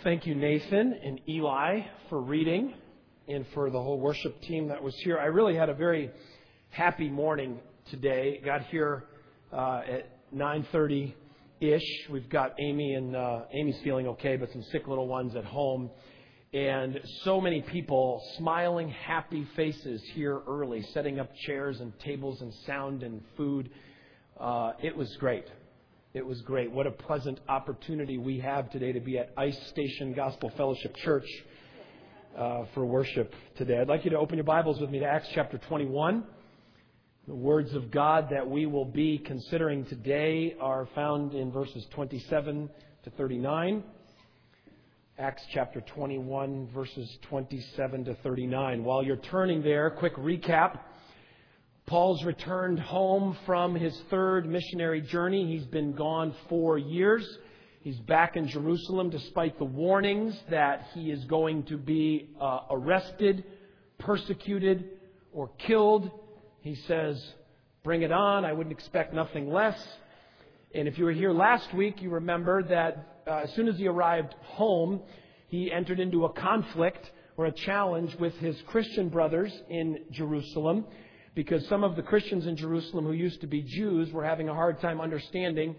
Thank you, Nathan and Eli, for reading and for the whole worship team that was here. I really had a very happy morning today. Got here at 9:30-ish. We've got Amy, and Amy's feeling okay, but some sick little ones at home. And so many people, smiling, happy faces here early, setting up chairs and tables and sound and food. It was great. It was great. What a pleasant opportunity we have today to be at Ice Station Gospel Fellowship Church for worship today. I'd like you to open your Bibles with me to Acts chapter 21. The words of God that we will be considering today are found in verses 27 to 39. Acts chapter 21, verses 27 to 39. While you're turning there, quick recap. Paul's returned home from his third missionary journey. He's been gone 4 years. He's back in Jerusalem despite the warnings that he is going to be arrested, persecuted, or killed. He says, bring it on. I wouldn't expect nothing less. And if you were here last week, you remember that as soon as he arrived home, he entered into a conflict or a challenge with his Christian brothers in Jerusalem, because some of the Christians in Jerusalem who used to be Jews were having a hard time understanding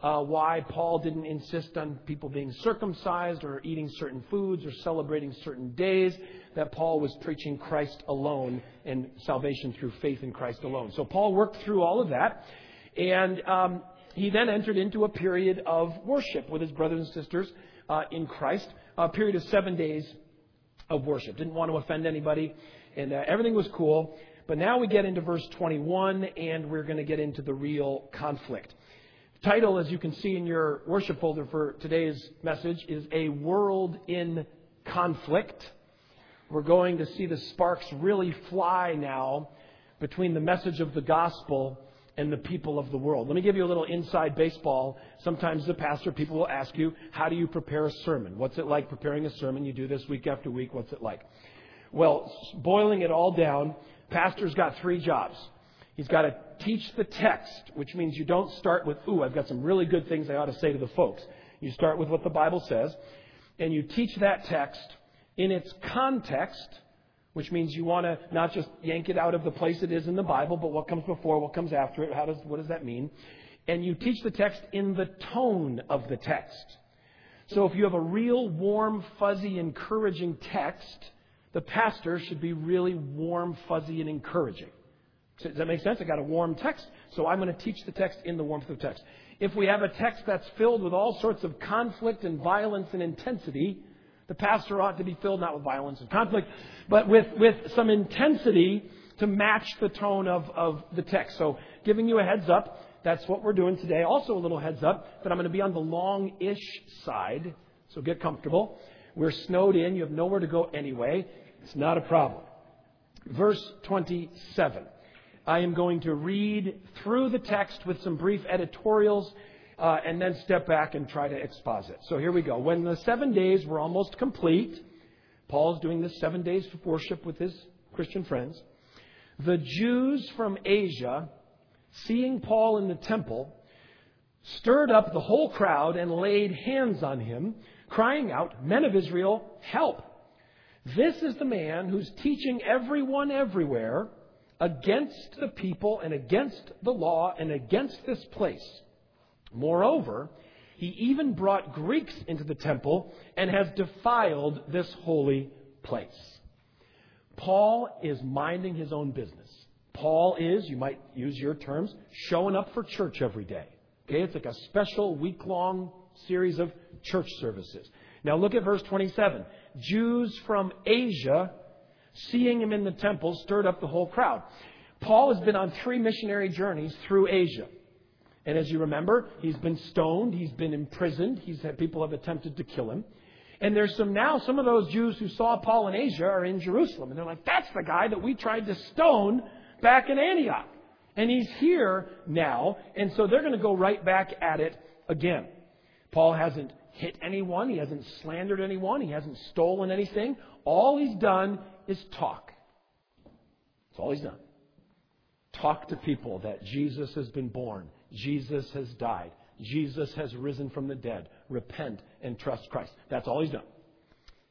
why Paul didn't insist on people being circumcised or eating certain foods or celebrating certain days, that Paul was preaching Christ alone and salvation through faith in Christ alone. So Paul worked through all of that, and he then entered into a period of worship with his brothers and sisters in Christ, a period of 7 days of worship. Didn't want to offend anybody, and everything was cool. But now we get into verse 21, and we're going to get into the real conflict. The title, as you can see in your worship folder for today's message, is A World in Conflict. We're going to see the sparks really fly now between the message of the gospel and the people of the world. Let me give you a little inside baseball. Sometimes the pastor, people will ask you, how do you prepare a sermon? What's it like preparing a sermon? You do this week after week. What's it like? Well, boiling it all down, pastor's got 3 jobs. He's got to teach the text, which means you don't start with, I've got some really good things I ought to say to the folks. You start with what the Bible says, and you teach that text in its context, which means you want to not just yank it out of the place it is in the Bible, but what comes before, what comes after it, what does that mean? And you teach the text in the tone of the text. So if you have a real warm, fuzzy, encouraging text, the pastor should be really warm, fuzzy, and encouraging. Does that make sense? I got a warm text, so I'm going to teach the text in the warmth of the text. If we have a text that's filled with all sorts of conflict and violence and intensity, the pastor ought to be filled not with violence and conflict, but with some intensity to match the tone of the text. So giving you a heads up, that's what we're doing today. Also a little heads up that I'm going to be on the long-ish side, so get comfortable. We're snowed in. You have nowhere to go anyway. It's not a problem. Verse 27. I am going to read through the text with some brief editorials and then step back and try to exposit. So here we go. When the 7 days were almost complete, Paul's doing this 7 days of worship with his Christian friends. The Jews from Asia, seeing Paul in the temple, stirred up the whole crowd and laid hands on him, crying out, "Men of Israel, help! This is the man who's teaching everyone everywhere against the people and against the law and against this place. Moreover, he even brought Greeks into the temple and has defiled this holy place." Paul is minding his own business. Paul is, you might use your terms, showing up for church every day. Okay, it's like a special week-long series of church services. Now look at verse 27. Jews from Asia, seeing him in the temple, stirred up the whole crowd. Paul has been on 3 missionary journeys through Asia. And as you remember, he's been stoned, he's been imprisoned, people have attempted to kill him. And there's some of those Jews who saw Paul in Asia are in Jerusalem. And they're like, that's the guy that we tried to stone back in Antioch. And he's here now. And so they're going to go right back at it again. Paul hasn't hit anyone. He hasn't slandered anyone. He hasn't stolen anything. All he's done is talk. That's all he's done. Talk to people that Jesus has been born. Jesus has died. Jesus has risen from the dead. Repent and trust Christ. That's all he's done.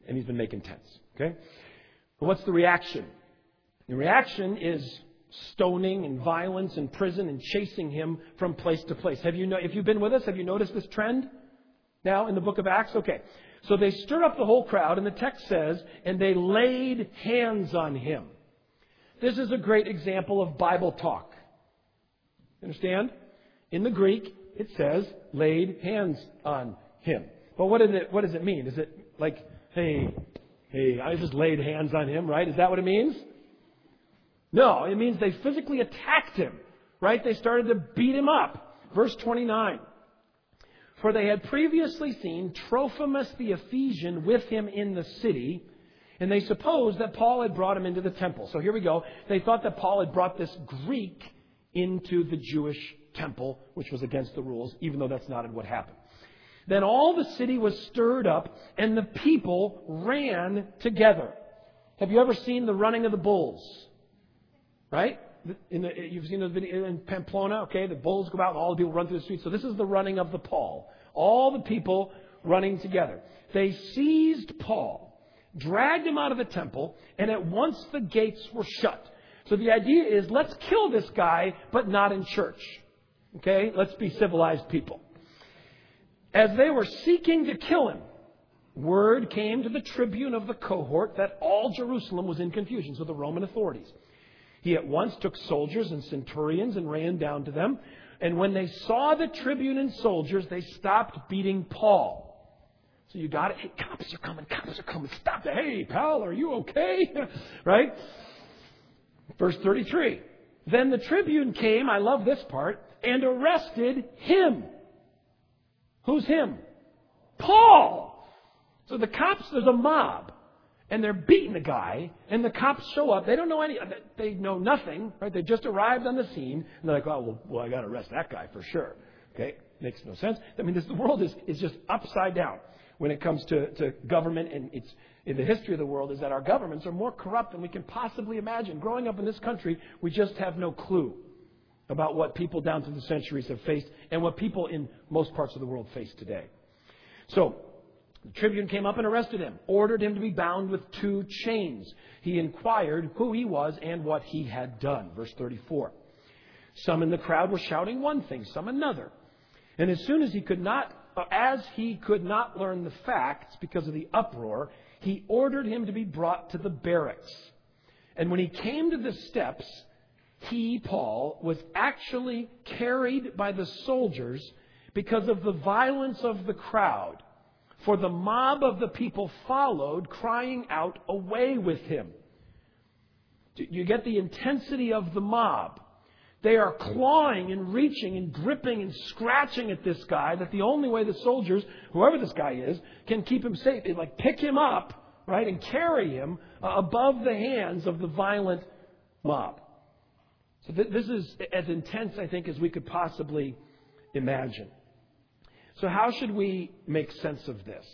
and he's been making tents. Okay? But what's the reaction? The reaction is stoning and violence and prison and chasing him from place to place. If you've been with us, have you noticed this trend now in the book of Acts? Okay. So they stirred up the whole crowd, and the text says, and they laid hands on him. This is a great example of Bible talk. Understand? In the Greek, it says, laid hands on him. But what does it mean? Is it like, hey, I just laid hands on him, right? Is that what it means? No, it means they physically attacked him, right? They started to beat him up. Verse 29. For they had previously seen Trophimus the Ephesian with him in the city, and they supposed that Paul had brought him into the temple. So here we go. They thought that Paul had brought this Greek into the Jewish temple, which was against the rules, even though that's not what happened. Then all the city was stirred up, and the people ran together. Have you ever seen the running of the bulls? Right? You've seen the video in Pamplona, okay? The bulls go out and all the people run through the streets. So this is the running of the Paul. All the people running together. They seized Paul, dragged him out of the temple, and at once the gates were shut. So the idea is, let's kill this guy, but not in church. Okay? Let's be civilized people. As they were seeking to kill him, word came to the tribune of the cohort that all Jerusalem was in confusion. So the Roman authorities. He at once took soldiers and centurions and ran down to them. And when they saw the tribune and soldiers, they stopped beating Paul. So you got it. Hey, cops are coming. Stop it. Hey, pal, are you okay? Right? Verse 33. Then the tribune came, I love this part, and arrested him. Who's him? Paul. So the cops, there's a mob. And they're beating the guy, and the cops show up. They don't know they know nothing, right? They just arrived on the scene, and they're like, oh, well, I got to arrest that guy for sure. Okay? Makes no sense. I mean, the world is just upside down when it comes to government, and it's in the history of the world is that our governments are more corrupt than we can possibly imagine. Growing up in this country, we just have no clue about what people down through the centuries have faced and what people in most parts of the world face today. So, the tribune came up and arrested him, ordered him to be bound with 2 chains. He inquired who he was and what he had done. Verse 34. Some in the crowd were shouting one thing, some another. And as he could not learn the facts because of the uproar, he ordered him to be brought to the barracks. And when he came to the steps, he, Paul, was actually carried by the soldiers because of the violence of the crowd. For the mob of the people followed, crying out, away with him. You get the intensity of the mob. They are clawing and reaching and gripping and scratching at this guy that the only way the soldiers, whoever this guy is, can keep him safe is like pick him up, right, and carry him above the hands of the violent mob. So this is as intense, I think, as we could possibly imagine. So how should we make sense of this?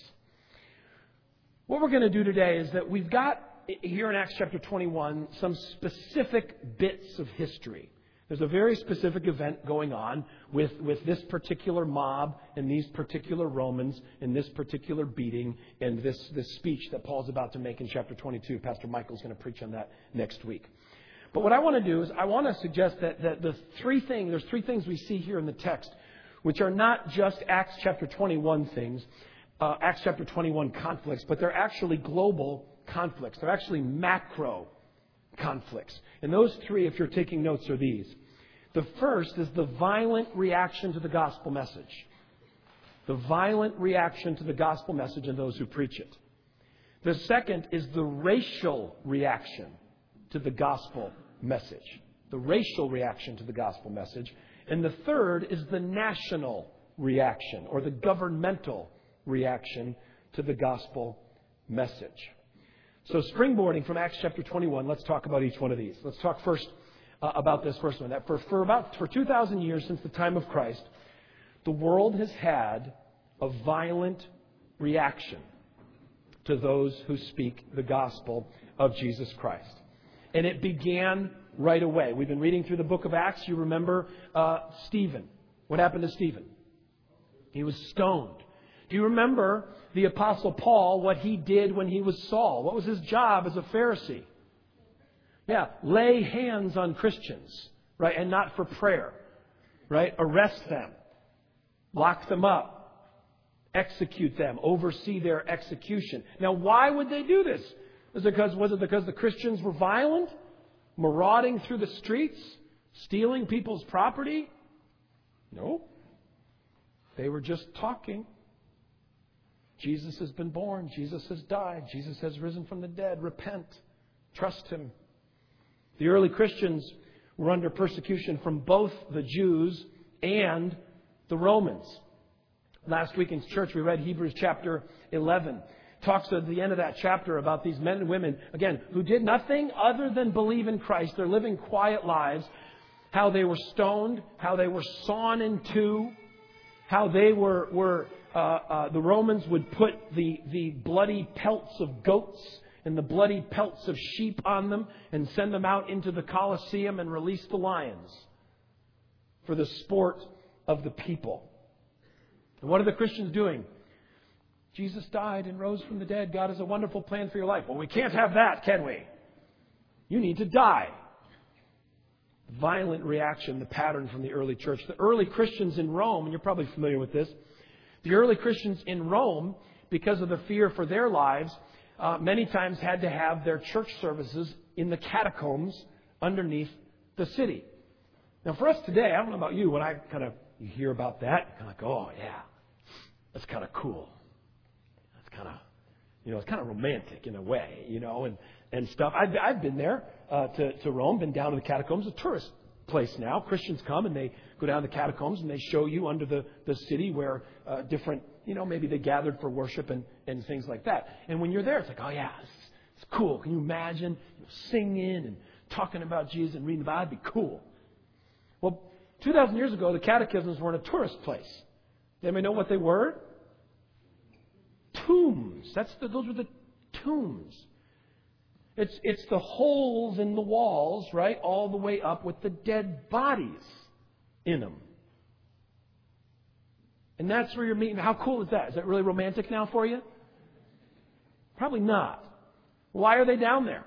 What we're going to do today is that we've got here in Acts chapter 21 some specific bits of history. There's a very specific event going on with this particular mob and these particular Romans and this particular beating and this speech that Paul's about to make in chapter 22. Pastor Michael's going to preach on that next week. But what I want to do is I want to suggest that there's three things we see here in the text, which are not just Acts chapter 21 things, Acts chapter 21 conflicts, but they're actually global conflicts. They're actually macro conflicts. And those three, if you're taking notes, are these. The first is the violent reaction to the gospel message. The violent reaction to the gospel message and those who preach it. The second is the racial reaction to the gospel message. The racial reaction to the gospel message. And the third is the national reaction or the governmental reaction to the gospel message. So springboarding from Acts chapter 21, let's talk about each one of these. Let's talk first about this first one. That for 2,000 years since the time of Christ, the world has had a violent reaction to those who speak the gospel of Jesus Christ. And it began right away. We've been reading through the book of Acts. You remember Stephen. What happened to Stephen? He was stoned. Do you remember the Apostle Paul, what he did when he was Saul? What was his job as a Pharisee? Yeah, lay hands on Christians, right? And not for prayer, right? Arrest them, lock them up, execute them, oversee their execution. Now, why would they do this? Was it because the Christians were violent, marauding through the streets, stealing people's property? No. They were just talking. Jesus has been born. Jesus has died. Jesus has risen from the dead. Repent. Trust Him. The early Christians were under persecution from both the Jews and the Romans. Last week in church we read Hebrews chapter 11. Talks at the end of that chapter about these men and women, again, who did nothing other than believe in Christ. They're living quiet lives. How they were stoned, how they were sawn in two, how they were the Romans would put the bloody pelts of goats and the bloody pelts of sheep on them and send them out into the Colosseum and release the lions for the sport of the people. And what are the Christians doing? Jesus died and rose from the dead. God has a wonderful plan for your life. Well, we can't have that, can we? You need to die. Violent reaction, the pattern from the early church. The early Christians in Rome, and you're probably familiar with this, the early Christians in Rome, because of the fear for their lives, many times had to have their church services in the catacombs underneath the city. Now, for us today, I don't know about you, when you hear about that, you're kind of like, oh, yeah, that's kind of cool. That's kind of, it's kind of romantic in a way, and stuff. I've been there to Rome, been down to the catacombs, a tourist place now. Christians come and they go down to the catacombs and they show you under the city where different, maybe they gathered for worship and things like that. And when you're there, it's like, oh yeah, it's cool. Can you imagine singing and talking about Jesus and reading the Bible? It'd be cool. Well, 2,000 years ago, the catechisms weren't a tourist place. Does anybody know what they were? Tombs. Those were the tombs. It's the holes in the walls, right, all the way up with the dead bodies in them. And that's where you're meeting. How cool is that? Is that really romantic now for you? Probably not. Why are they down there?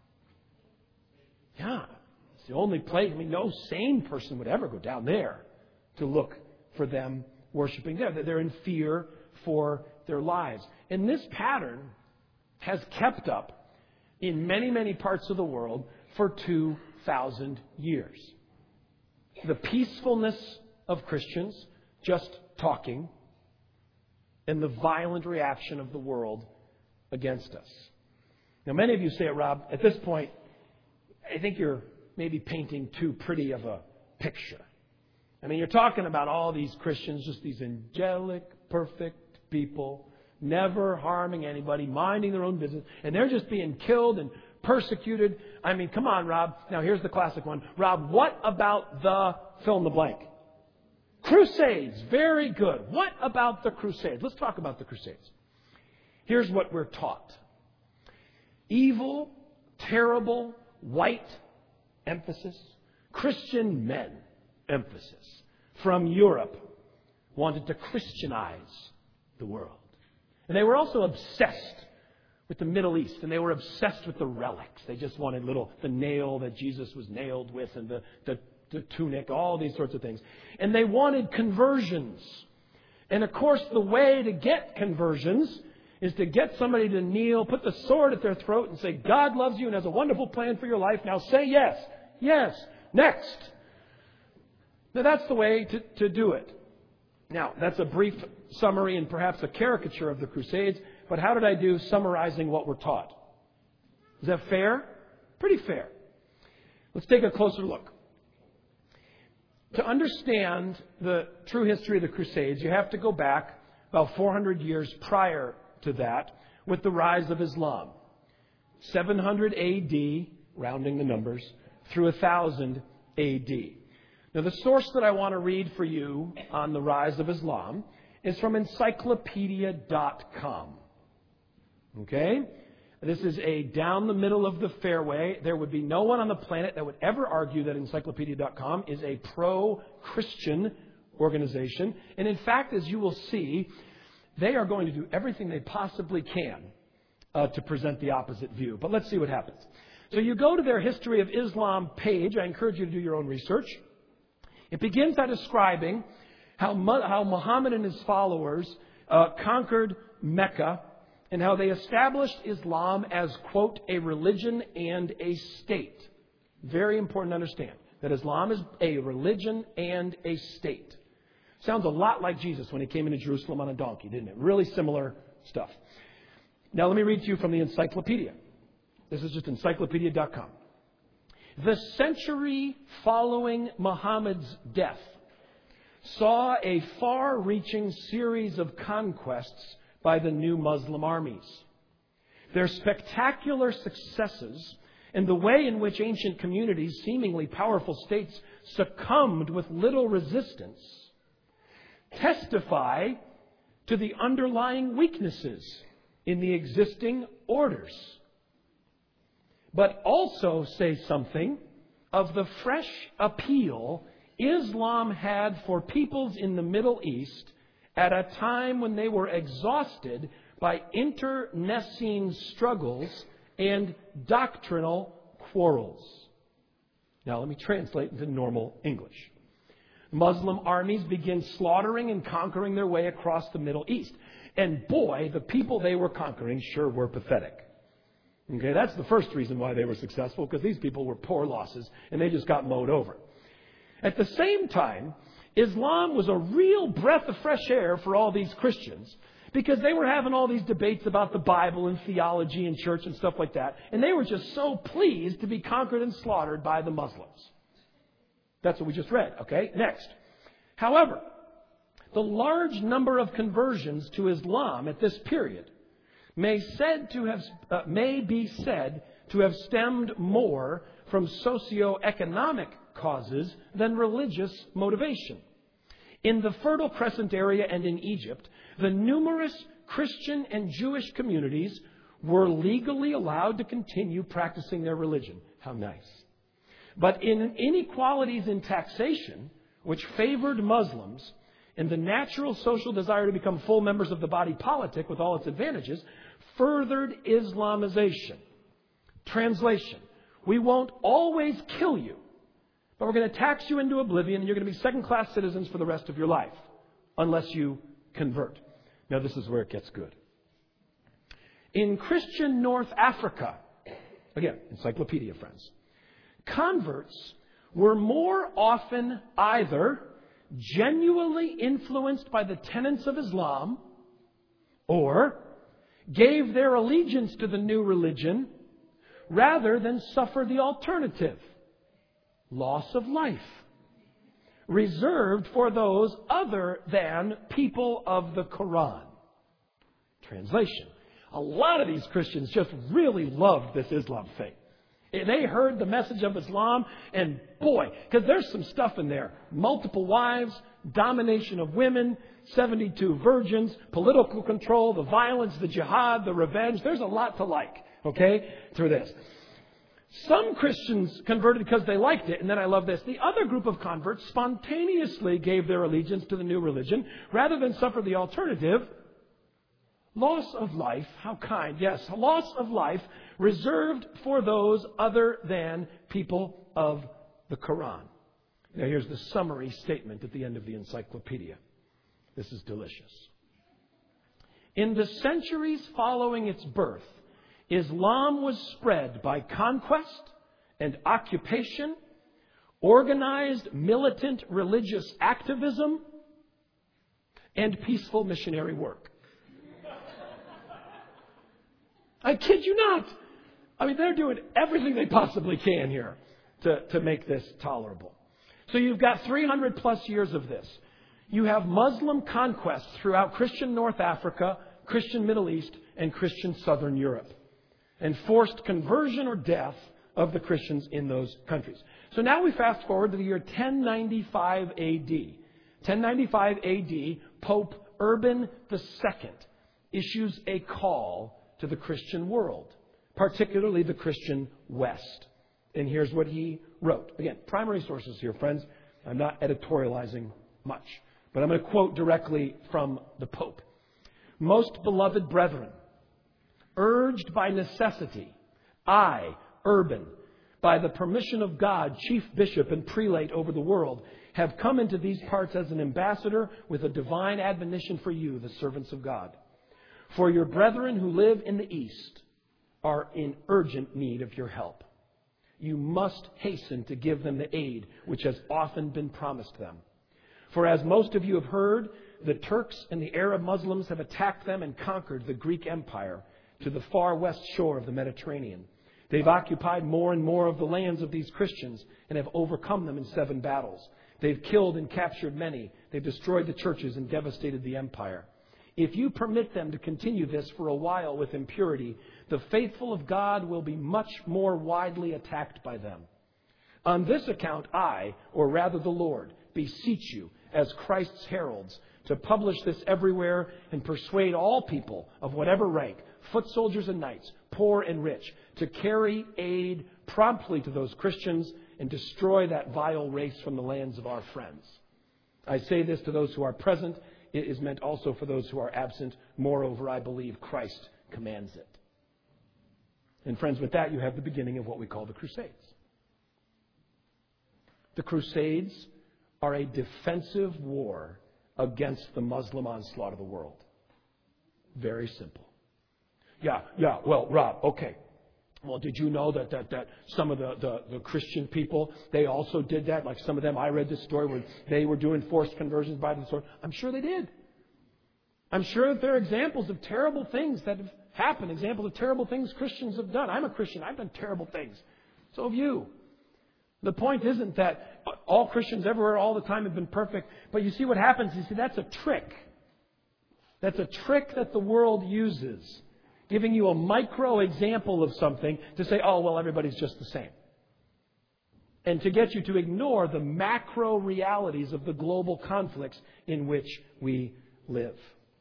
Yeah, it's the only place. No sane person would ever go down there to look for them worshiping there. They're in fear for their lives. And this pattern has kept up in many, many parts of the world for 2,000 years. The peacefulness of Christians just talking and the violent reaction of the world against us. Now, many of you say, Rob, at this point, I think you're maybe painting too pretty of a picture. You're talking about all these Christians, just these angelic, perfect people, never harming anybody, minding their own business, and they're just being killed and persecuted. Come on, Rob. Now, here's the classic one. Rob, what about the fill in the blank? Crusades. Very good. What about the Crusades? Let's talk about the Crusades. Here's what we're taught. Evil, terrible, white, emphasis, Christian men, emphasis, from Europe wanted to Christianize the world. And they were also obsessed with the Middle East, and they were obsessed with the relics. They just wanted the nail that Jesus was nailed with, and the tunic, all these sorts of things. And they wanted conversions. And of course, the way to get conversions is to get somebody to kneel, put the sword at their throat, and say, God loves you and has a wonderful plan for your life. Now say yes. Yes. Next. Now that's the way to do it. Now, that's a brief summary and perhaps a caricature of the Crusades, but how did I do summarizing what we're taught? Is that fair? Pretty fair. Let's take a closer look. To understand the true history of the Crusades, you have to go back about 400 years prior to that with the rise of Islam. 700 AD, rounding the numbers, through 1000 AD. Now, the source that I want to read for you on the rise of Islam is from encyclopedia.com. Okay? This is a down the middle of the fairway. There would be no one on the planet that would ever argue that encyclopedia.com is a pro-Christian organization. And in fact, as you will see, they are going to do everything they possibly can to present the opposite view. But let's see what happens. So you go to their History of Islam page. I encourage you to do your own research. It begins by describing how Muhammad and his followers conquered Mecca and how they established Islam as, quote, a religion and a state. Very important to understand that Islam is a religion and a state. Sounds a lot like Jesus when he came into Jerusalem on a donkey, didn't it? Really similar stuff. Now let me read to you from the encyclopedia. This is just encyclopedia.com. The century following Muhammad's death saw a far-reaching series of conquests by the new Muslim armies. Their spectacular successes and the way in which ancient communities, seemingly powerful states, succumbed with little resistance testify to the underlying weaknesses in the existing orders, but also say something of the fresh appeal Islam had for peoples in the Middle East at a time when they were exhausted by internecine struggles and doctrinal quarrels. Now let me translate into normal English. Muslim armies begin slaughtering and conquering their way across the Middle East. And boy, the people they were conquering sure were pathetic. Okay, that's the first reason why they were successful, because these people were poor losses and they just got mowed over. At the same time, Islam was a real breath of fresh air for all these Christians, because they were having all these debates about the Bible and theology and church and stuff like that. And they were just so pleased to be conquered and slaughtered by the Muslims. That's what we just read. Okay, next. However, the large number of conversions to Islam at this period may be said to have stemmed more from socioeconomic causes than religious motivation. In the Fertile Crescent area and in Egypt, the numerous Christian and Jewish communities were legally allowed to continue practicing their religion. How nice. But in inequalities in taxation, which favored Muslims, and the natural social desire to become full members of the body politic with all its advantages, furthered Islamization. Translation: we won't always kill you, but we're going to tax you into oblivion and you're going to be second-class citizens for the rest of your life, unless you convert. Now this is where it gets good. In Christian North Africa, again, encyclopedia friends, converts were more often either genuinely influenced by the tenets of Islam or gave their allegiance to the new religion rather than suffer the alternative, loss of life, reserved for those other than people of the Quran. Translation: a lot of these Christians just really loved this Islam thing. They heard the message of Islam, and boy, because there's some stuff in there. Multiple wives, domination of women, 72 virgins, political control, the violence, the jihad, the revenge. There's a lot to like, okay, through this. Some Christians converted because they liked it, and then I love this. The other group of converts spontaneously gave their allegiance to the new religion rather than suffer the alternative, loss of life. How kind. Yes, loss of life reserved for those other than people of the Quran. Now here's the summary statement at the end of the encyclopedia. This is delicious. In the centuries following its birth, Islam was spread by conquest and occupation, organized militant religious activism, and peaceful missionary work. I kid you not. I mean, they're doing everything they possibly can here to make this tolerable. So you've got 300 plus years of this. You have Muslim conquests throughout Christian North Africa, Christian Middle East, and Christian Southern Europe, and forced conversion or death of the Christians in those countries. So now we fast forward to the year 1095 AD. 1095 AD, Pope Urban II issues a call to the Christian world, particularly the Christian West. And here's what he wrote. Again, primary sources here, friends. I'm not editorializing much, but I'm going to quote directly from the Pope. Most beloved brethren, urged by necessity, I, Urban, by the permission of God, chief bishop and prelate over the world, have come into these parts as an ambassador with a divine admonition for you, the servants of God. For your brethren who live in the East are in urgent need of your help. You must hasten to give them the aid which has often been promised them. For as most of you have heard, the Turks and the Arab Muslims have attacked them and conquered the Greek Empire to the far west shore of the Mediterranean. They've occupied more and more of the lands of these Christians and have overcome them in 7 battles. They've killed and captured many. They've destroyed the churches and devastated the empire. If you permit them to continue this for a while with impurity, the faithful of God will be much more widely attacked by them. On this account, I, or rather the Lord, beseech you as Christ's heralds to publish this everywhere and persuade all people of whatever rank, foot soldiers and knights, poor and rich, to carry aid promptly to those Christians and destroy that vile race from the lands of our friends. I say this to those who are present. It is meant also for those who are absent. Moreover, I believe Christ commands it. And friends, with that, you have the beginning of what we call the Crusades. The Crusades are a defensive war against the Muslim onslaught of the world. Very simple. Well, Rob, okay. Well, did you know that some of the Christian people, they also did that? Like some of them, I read this story where they were doing forced conversions by the sword. I'm sure they did. I'm sure that there are examples of terrible things that have happened, examples of terrible things Christians have done. I'm a Christian. I've done terrible things. So have you. The point isn't that all Christians everywhere all the time have been perfect. But you see what happens. You see, that's a trick. That's a trick that the world uses. Giving you a micro example of something to say, oh, well, everybody's just the same. And to get you to ignore the macro realities of the global conflicts in which we live.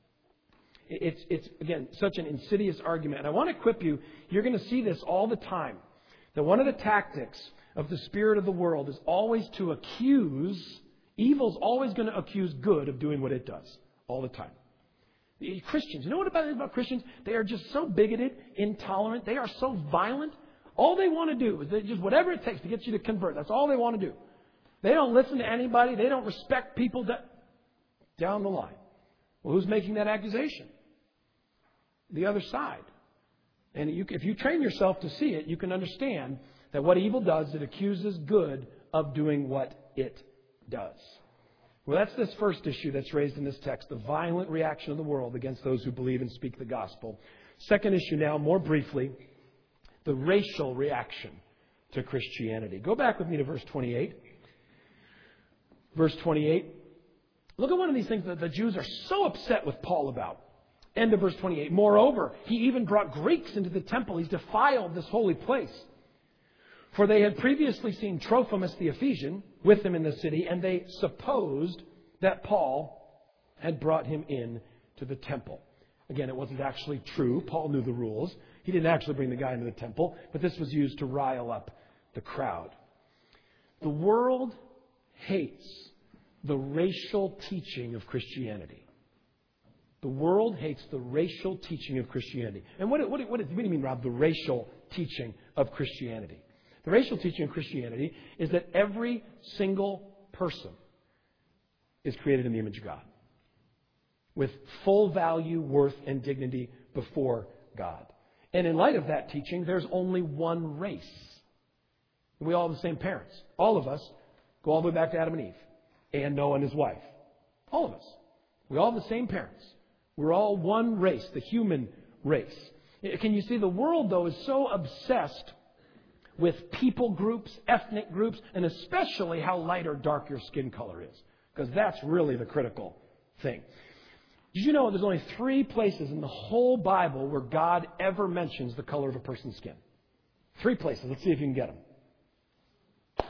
It's again, such an insidious argument. And I want to equip you, you're going to see this all the time, that one of the tactics of the spirit of the world is always to accuse, evil's always going to accuse good of doing what it does, all the time. Christians, you know what about Christians? They are just so bigoted, intolerant. They are so violent. All they want to do is just whatever it takes to get you to convert. That's all they want to do. They don't listen to anybody. They don't respect people down the line. Well, who's making that accusation? The other side. And if you train yourself to see it, you can understand that what evil does, it accuses good of doing what it does. Well, that's this first issue that's raised in this text, the violent reaction of the world against those who believe and speak the gospel. Second issue now, more briefly, the racial reaction to Christianity. Go back with me to verse 28. Verse 28. Look at one of these things that the Jews are so upset with Paul about. End of verse 28. Moreover, he even brought Greeks into the temple. He's defiled this holy place. For they had previously seen Trophimus the Ephesian with them in the city, and they supposed that Paul had brought him in to the temple. Again, it wasn't actually true. Paul knew the rules. He didn't actually bring the guy into the temple, but this was used to rile up the crowd. The world hates the racial teaching of Christianity. The world hates the racial teaching of Christianity. And what do you mean, Rob, the racial teaching of Christianity? The racial teaching of Christianity is that every single person is created in the image of God, with full value, worth, and dignity before God. And in light of that teaching, there's only one race. We all have the same parents. All of us go all the way back to Adam and Eve, and Noah and his wife. All of us. We all have the same parents. We're all one race, the human race. Can you see, the world, though, is so obsessed with people groups, ethnic groups, and especially how light or dark your skin color is. Because that's really the critical thing. Did you know there's only 3 places in the whole Bible where God ever mentions the color of a person's skin? 3 places. Let's see if you can get them.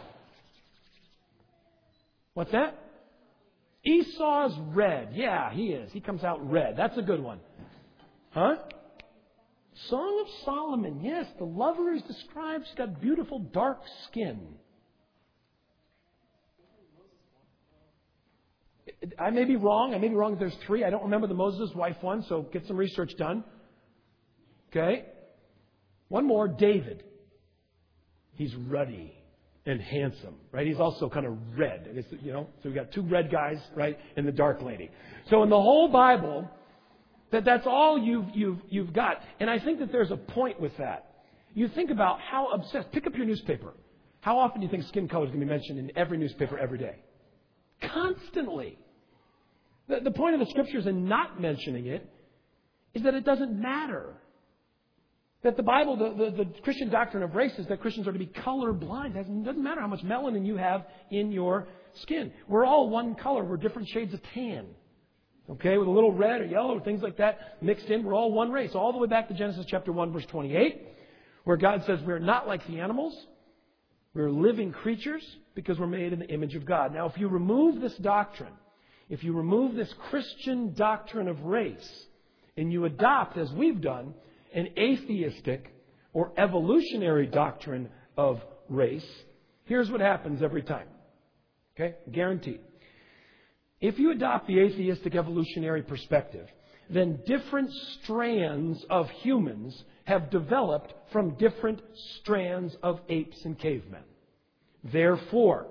What's that? Esau's red. Yeah, he is. He comes out red. That's a good one. Huh? Song of Solomon. Yes, the lover is described. She's got beautiful dark skin. I may be wrong. I may be wrong if there's 3. I don't remember the Moses' wife one, so get some research done. Okay? One more, David. He's ruddy and handsome, right? He's also kind of red. So we've got 2 red guys, right, and the dark lady. So in the whole Bible, that's all you've got. And I think that there's a point with that. You think about how obsessed. Pick up your newspaper. How often do you think skin color is going to be mentioned in every newspaper every day? Constantly. The point of the Scriptures in not mentioning it is that it doesn't matter. That the Bible, the Christian doctrine of race is that Christians are to be colorblind. It doesn't matter how much melanin you have in your skin. We're all one color. We're different shades of tan. Okay, with a little red or yellow or things like that mixed in. We're all one race. All the way back to Genesis chapter 1, verse 28, where God says we're not like the animals. We're living creatures because we're made in the image of God. Now, if you remove this doctrine, if you remove this Christian doctrine of race, and you adopt, as we've done, an atheistic or evolutionary doctrine of race, here's what happens every time. Okay? Guaranteed. If you adopt the atheistic evolutionary perspective, then different strands of humans have developed from different strands of apes and cavemen. Therefore,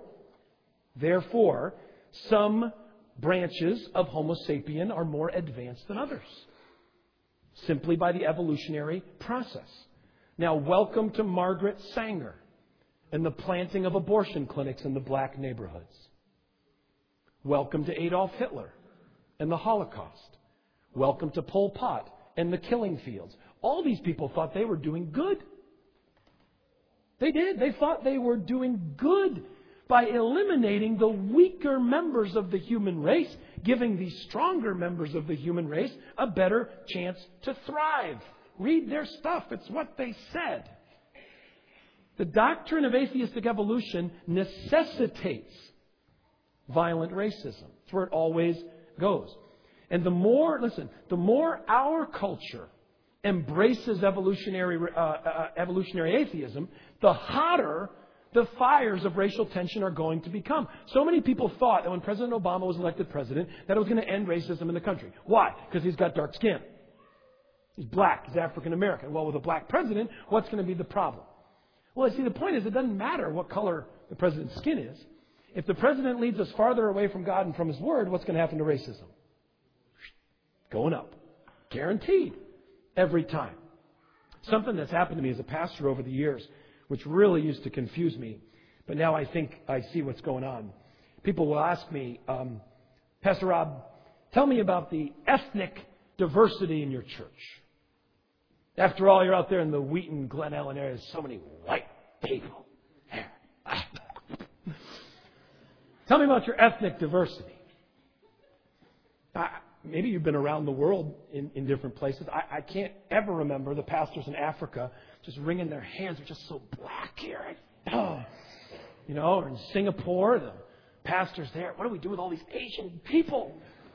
some branches of Homo sapien are more advanced than others, simply by the evolutionary process. Now, welcome to Margaret Sanger and the planting of abortion clinics in the black neighborhoods. Welcome to Adolf Hitler and the Holocaust. Welcome to Pol Pot and the killing fields. All these people thought they were doing good. They did. They thought they were doing good by eliminating the weaker members of the human race, giving the stronger members of the human race a better chance to thrive. Read their stuff. It's what they said. The doctrine of atheistic evolution necessitates violent racism. It's where it always goes. And the more our culture embraces evolutionary atheism, the hotter the fires of racial tension are going to become. So many people thought that when President Obama was elected president, that it was going to end racism in the country. Why? Because he's got dark skin. He's black. He's African American. Well, with a black president, what's going to be the problem? Well, see, the point is it doesn't matter what color the president's skin is. If the president leads us farther away from God and from His Word, what's going to happen to racism? Going up. Guaranteed. Every time. Something that's happened to me as a pastor over the years, which really used to confuse me, but now I think I see what's going on. People will ask me, Pastor Rob, tell me about the ethnic diversity in your church. After all, you're out there in the Wheaton, Glen Ellen area, there's so many white people there. Tell me about your ethnic diversity. Maybe you've been around the world in different places. I can't ever remember the pastors in Africa just wringing their hands. They're just so black here. Or in Singapore, the pastors there. What do we do with all these Asian people?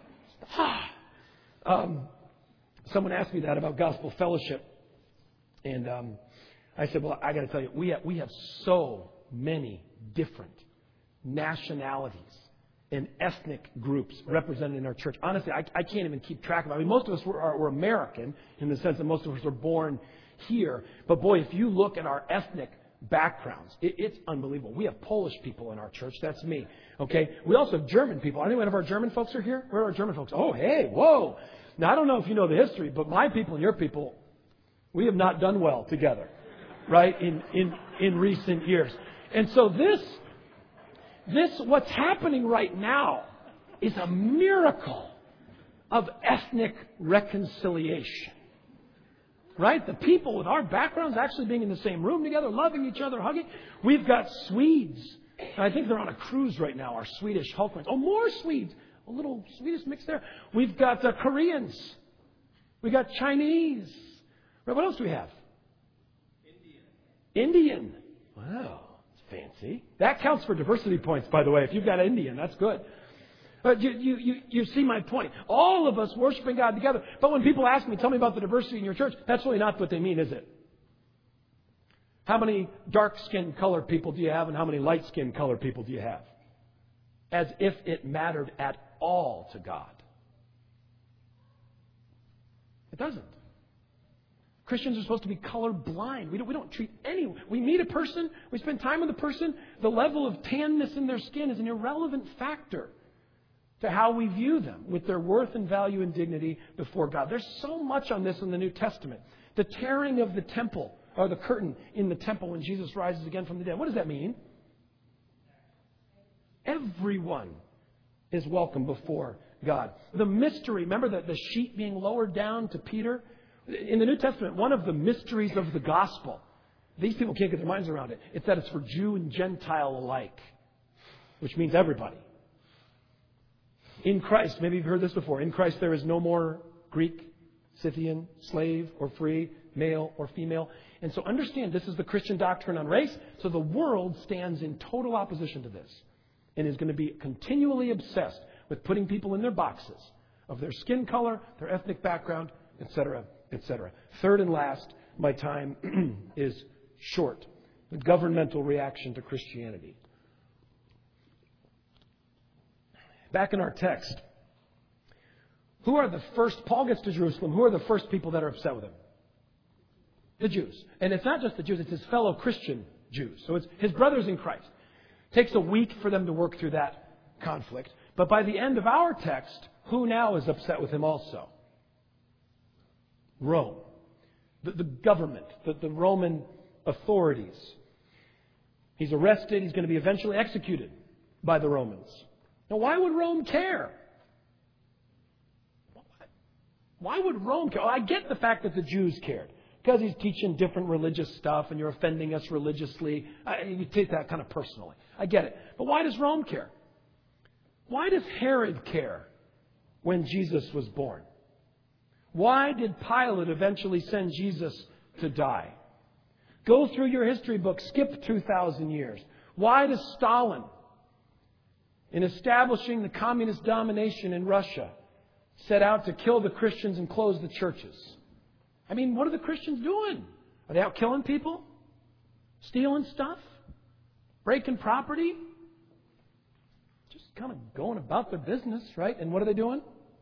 Someone asked me that about Gospel Fellowship. And I said, well, I got to tell you, we have so many different nationalities and ethnic groups represented in our church. Honestly, I can't even keep track of it. I mean, most of us were American in the sense that most of us were born here. But boy, if you look at our ethnic backgrounds, it's unbelievable. We have Polish people in our church. That's me. Okay. We also have German people. Any one of our German folks are here? Where are our German folks? Oh, hey, whoa. Now, I don't know if you know the history, but my people and your people, we have not done well together, right, in recent years. And so this, what's happening right now is a miracle of ethnic reconciliation. Right? The people with our backgrounds actually being in the same room together, loving each other, hugging. We've got Swedes. I think they're on a cruise right now, our Swedish Hulk friends. Oh, more Swedes. A little Swedish mix there. We've got Koreans. We've got Chinese. Right, what else do we have? Indian. Wow. Fancy. That counts for diversity points, by the way. If you've got Indian, that's good. But you see my point. All of us worshiping God together. But when people ask me, tell me about the diversity in your church, that's really not what they mean, is it? How many dark-skinned colored people do you have and how many light-skinned colored people do you have? as if it mattered at all to God. It doesn't. Christians are supposed to be colorblind. We don't treat anyone. We meet a person, we spend time with a person, the level of tanness in their skin is an irrelevant factor to how we view them with their worth and value and dignity before God. There's so much on this in the New Testament. The tearing of the temple, or the curtain in the temple when Jesus rises again from the dead. What does that mean? Everyone is welcome before God. The mystery, remember the sheet being lowered down to Peter? In the New Testament, one of the mysteries of the gospel, these people can't get their minds around it, it's that it's for Jew and Gentile alike, which means everybody. In Christ, maybe you've heard this before, in Christ there is no more Greek, Scythian, slave or free, male or female. And so understand, this is the Christian doctrine on race, so the world stands in total opposition to this and is going to be continually obsessed with putting people in their boxes of their skin color, their ethnic background, etc., etc. Third and last, my time is short. The governmental reaction to Christianity. Back in our text, who are the first, Paul gets to Jerusalem, who are the first people that are upset with him? The Jews. And it's not just the Jews, it's his fellow Christian Jews. So it's his brothers in Christ. It takes a week for them to work through that conflict. But by the end of our text, who now is upset with him also? Rome. The government, the Roman authorities. He's arrested. He's going to be eventually executed by the Romans. Now, why would Rome care? Why would Rome care? Well, I get the fact that the Jews cared. Because he's teaching different religious stuff and you're offending us religiously. You take that kind of personally. I get it. But why does Rome care? Why does Herod care when Jesus was born? Why did Pilate eventually send Jesus to die? Go through your history book. Skip 2,000 years. Why does Stalin, in establishing the communist domination in Russia, set out to kill the Christians and close the churches? I mean, what are the Christians doing? Are they out killing people? Stealing stuff? Breaking property? Just kind of going about their business, right? And what are they doing?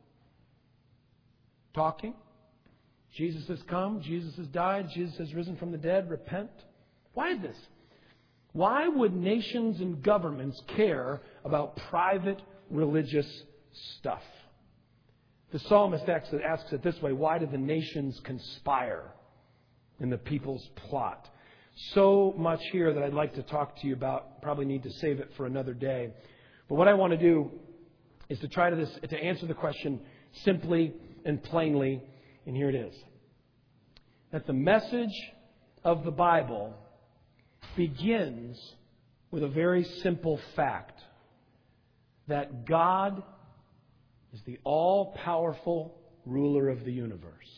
Talking. Jesus has come. Jesus has died. Jesus has risen from the dead. Repent. Why is this? Why would nations and governments care about private religious stuff? The psalmist asks it this way: why do the nations conspire in the people's plot? So much here that I'd like to talk to you about. Probably need to save it for another day. But what I want to do is to try to answer the question simply and plainly, and here it is. That the message of the Bible begins with a very simple fact: that God is the all-powerful ruler of the universe.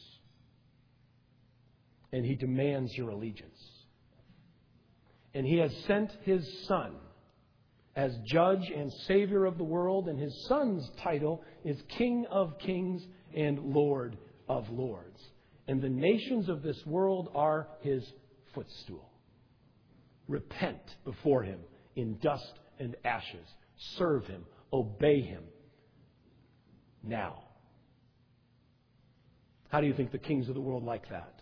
And He demands your allegiance. And He has sent His Son as Judge and Savior of the world, and His Son's title is King of Kings and Lord of Lords. And the nations of this world are His footstool. Repent before Him in dust and ashes. Serve Him. Obey Him. Now. How do you think the kings of the world like that?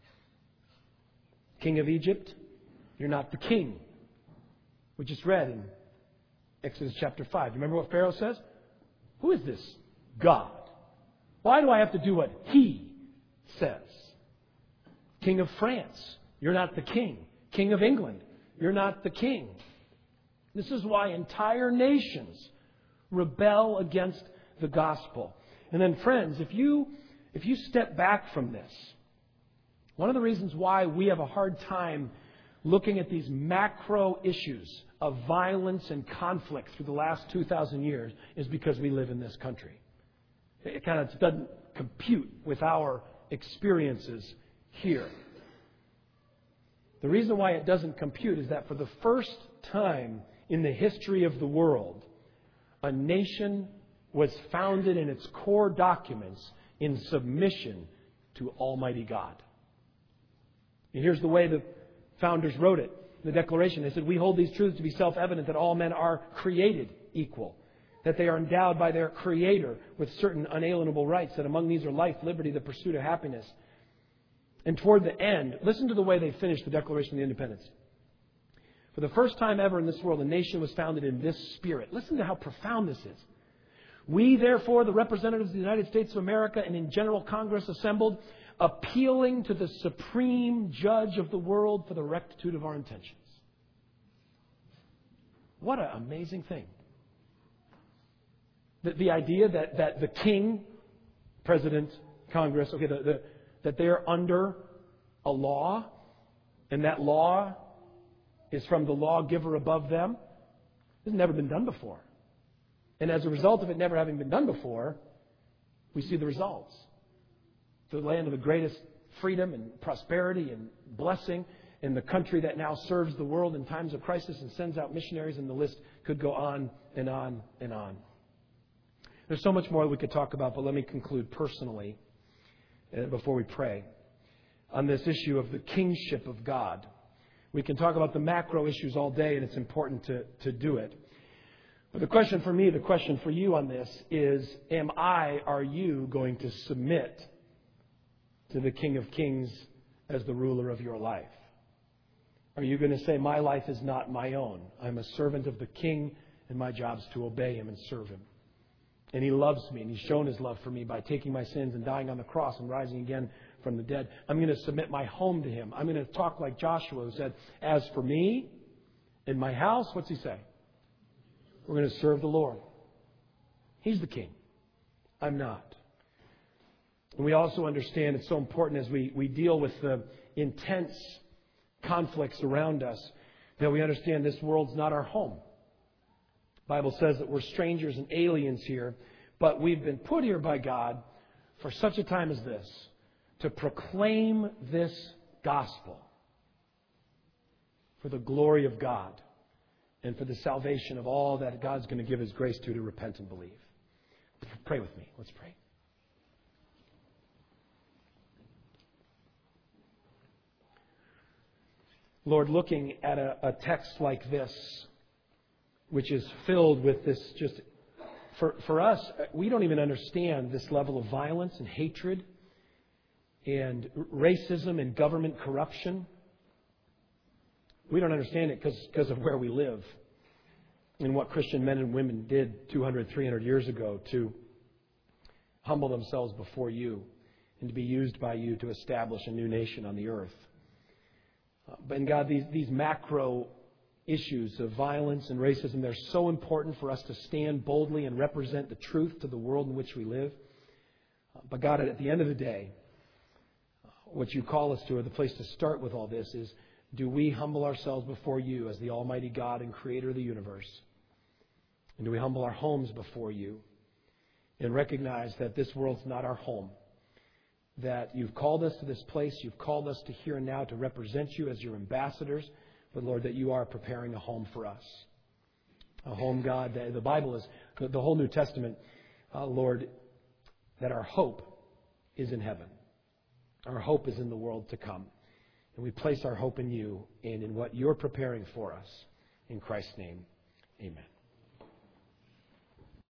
King of Egypt, you're not the king. We just read in Exodus chapter 5. You remember what Pharaoh says? Who is this God? Why do I have to do what He says? King of France, you're not the king. King of England, you're not the king. This is why entire nations rebel against the gospel. And then, friends, if you step back from this, one of the reasons why we have a hard time looking at these macro issues of violence and conflict through the last 2,000 years is because we live in this country. It kind of doesn't compute with our experiences here. The reason why it doesn't compute is that for the first time in the history of the world, a nation was founded in its core documents in submission to Almighty God. And here's the way the founders wrote it. in the Declaration. They said, we hold these truths to be self-evident that all men are created equal, that they are endowed by their Creator with certain unalienable rights, that among these are life, liberty, the pursuit of happiness. And toward the end, listen to the way they finished the Declaration of Independence. For the first time ever in this world, a nation was founded in this spirit. Listen to how profound this is. We, therefore, the representatives of the United States of America and in General Congress assembled, appealing to the supreme judge of the world for the rectitude of our intentions. What an amazing thing. The idea that the king, president, Congress, that they're under a law, and that law is from the lawgiver above them, has never been done before. And as a result of it never having been done before, we see the results. The land of the greatest freedom and prosperity and blessing, in the country that now serves the world in times of crisis and sends out missionaries, and the list could go on and on and on. There's so much more we could talk about, but let me conclude personally before we pray on this issue of the kingship of God. We can talk about the macro issues all day, and it's important to do it. But the question for me, the question for you on this is, are you going to submit to the King of Kings as the ruler of your life? Are you going to say, my life is not my own? I'm a servant of the King, and my job is to obey Him and serve Him. And He loves me, and He's shown His love for me by taking my sins and dying on the cross and rising again from the dead. I'm going to submit my home to Him. I'm going to talk like Joshua, who said, as for me and my house, what's he say? We're going to serve the Lord. He's the King. I'm not. And we also understand it's so important as we deal with the intense conflicts around us that we understand this world's not our home. The Bible says that we're strangers and aliens here, but we've been put here by God for such a time as this to proclaim this gospel for the glory of God and for the salvation of all that God's going to give His grace to repent and believe. Pray with me. Let's pray. Lord, looking at a text like this, which is filled with this just, for us, we don't even understand this level of violence and hatred and racism and government corruption. We don't understand it because of where we live and what Christian men and women did 200, 300 years ago to humble themselves before You and to be used by You to establish a new nation on the earth. But God, these macro issues of violence and racism, they're so important for us to stand boldly and represent the truth to the world in which we live. But God, at the end of the day, what You call us to, or the place to start with all this, is do we humble ourselves before You as the Almighty God and Creator of the universe? And do we humble our homes before You and recognize that this world's not our home? That You've called us to this place, You've called us to here and now to represent You as Your ambassadors, but Lord, that You are preparing a home for us. A home, God, that the Bible is, the whole New Testament, Lord, that our hope is in heaven. Our hope is in the world to come. And we place our hope in You and in what You're preparing for us. In Christ's name, amen.